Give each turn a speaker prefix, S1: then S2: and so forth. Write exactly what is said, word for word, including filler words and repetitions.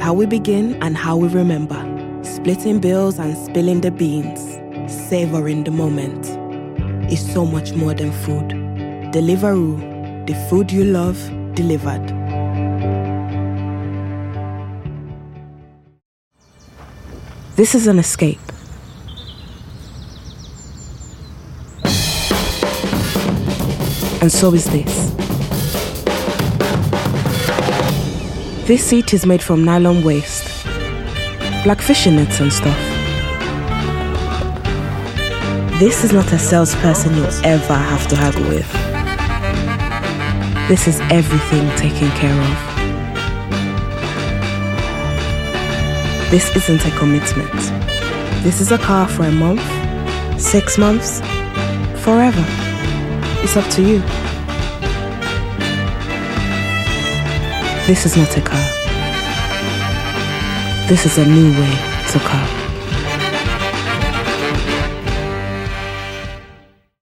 S1: how we begin and how we remember. Splitting bills and spilling the beans. Savoring the moment. Is so much more than food. Deliveroo, the food you love, delivered. This is an escape. And so is this. This seat is made from nylon waste, like fishing nets and stuff. This is not a salesperson you'll ever have to haggle with. This is everything taken care of. This isn't a commitment. This is a car for a month, six months, forever. It's up to you. This is not a car. This is a new way to car.